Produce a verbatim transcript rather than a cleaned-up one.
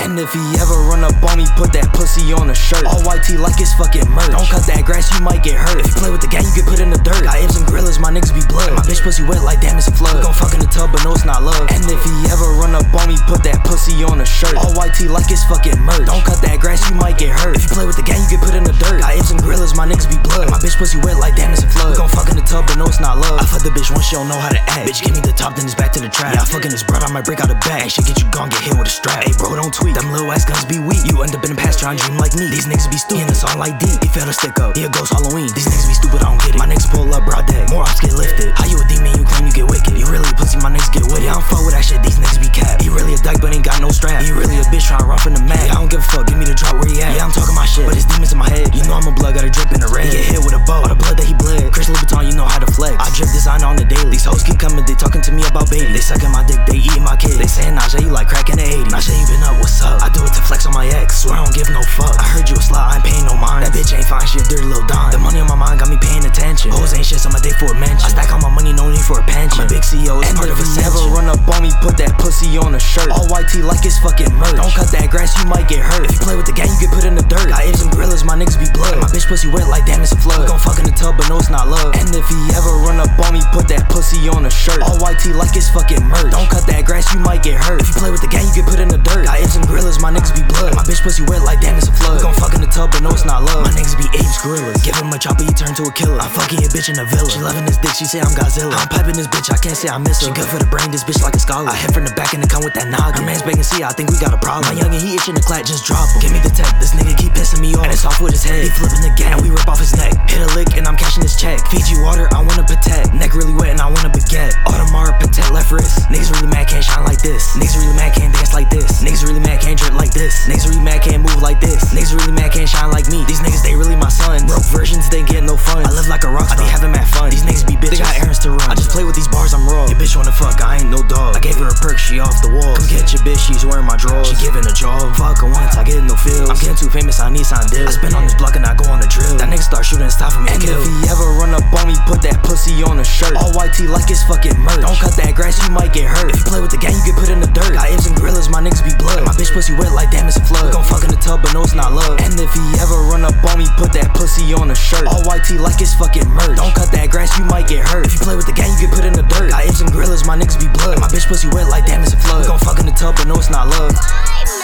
And if he ever run up on me, put that pussy on a shirt. All white tee like it's fucking merch. Don't cut that grass, you might get hurt. If you play with the gang, you get put in the dirt. Got M's and gorillas, my niggas be blood. My bitch pussy wet like damn it's a flood. We gon' fuck in the tub, but no it's not love. And if he ever run up on me, put that pussy on a shirt. All white tee like it's fucking merch. Don't cut that grass, you might get hurt. If you play with the gang, you get put in the dirt. Got M's and gorillas, my niggas be blood. My bitch pussy wet like damn it's a flood. We gon' fuck in the tub, but no it's not love. I fuck the bitch once she don't know how to act. Bitch give me the top, then it's back to the trap. Yeah, I fucking this broad, I might break out a bag. Shit get you gon' get hit with a strap. Hey bro, don't tweet. Them little ass guns be weak. You end up in the past trying to dream like me. These niggas be stupid in a song like deep. He fell to stick up. He a ghost Halloween. These niggas be stupid, I don't get it. My niggas pull up broad day. More ops get lifted. How you a demon, you claim you get wicked. You really a pussy, my niggas get with it. Yeah, I don't fuck with that shit, these niggas be capped. He really a dyke, but ain't got no strap. He really a bitch trying to run from the mat. Yeah, I don't give a fuck, give me the drop where he at. Yeah, I'm talking my shit, but it's demons in my head. You know I'm a blood, got a drip in the red. He get hit with a bow, all the blood that he bled. Chris Louboutin, you know how to flex. I drip design on the daily. These hoes keep coming, they talking to me about baby. They sucking my dick, they eating my kid. They saying Najee, you like crack in the eighties. Najee, you been up, what's up? I do it to flex on my ex, swear I don't give no fuck. I heard you a slut, I ain't paying no mind. That bitch ain't fine, she a dirty little dime. The money on my mind got me paying attention. Hoes ain't shit, so my day for a mention. I stack all my money, no need for a pension. I'm a big C E O, it's part of a never run up on me, put that pussy on a shirt. All white tee like it's fucking merch. Don't cut that grass, you might get hurt. If you play with the gang, you get put in the dirt. Got M's and gorillas, my niggas be blood. My bitch pussy wet like damn it's a flood. We gon' fuck in the tub, but no it's not love. And if he ever run up on me, put that pussy on a shirt. All white tee like it's fucking merch. Don't cut that grass, you might get hurt. If you play with the gang, you get put in the dirt. Got M's and gorillas, my niggas be blood. My bitch pussy wet like damn it's a flood. We gon' fuck in the tub, but no it's not love. My niggas be apes, gorillas. Give him a chopper, he turn to a killer. I'm fucking your bitch in a villa. She loving this dick, she say I'm Godzilla. I'm piping this bitch, I can't say I miss her. She good for the brain, this bitch like a scholar. I hit from the back and it come with that noggin. Her man's begging, see, I think we got a problem. My youngin', he itching the clat, just drop him. Give me the tech, this nigga keep pissing me off. And it's off with his head, he flipping the gang, and we rip off his neck. Hit a lick and I'm cashing his check. Fiji water, I want a patek. Neck really wet and I want a baguette. Audemars Patek left wrist. Niggas really mad, can't shine like this. Niggas really mad, can't dance like this. Niggas really mad, can't drip like this. Niggas really mad, can't move like this. Niggas really mad, can't shine like me. These niggas, they really my sons. Broke versions, they get no fun. I live like a rock star, I be having mad fun. These niggas be bitches, they got errands to run. I just play with these bars, I'm raw. Your bitch wanna fuck, I ain't no dog. I gave her a perk, she off the wall. Come get your bitch, she's wearing my drawers. She giving a job, fuck her once, I get no feels. I'm getting too famous, I need sign deals. I spin on this block and I go on the drill. That nigga start shooting, it's time for me to kill. And if he ever run up on me, put that pussy on a shirt. All white tee like it's fucking merch. Don't cut that grass, you might get hurt. If you play with the gang, you get put in the dirt. Got M's and gorillas, my niggas be blood. My bitch pussy wet like damn it's a flood. We gon' fuck in the tub, but no it's not love. And if he ever run up on me, put that pussy on a shirt. All white tee like it's fucking merch. Don't cut that grass, you might get hurt. If you play with the gang, you get put in the dirt. Got M's and gorillas, my niggas be blood. My bitch pussy wet like damn it's a flood. We gon' fuck in the tub, but no it's not love.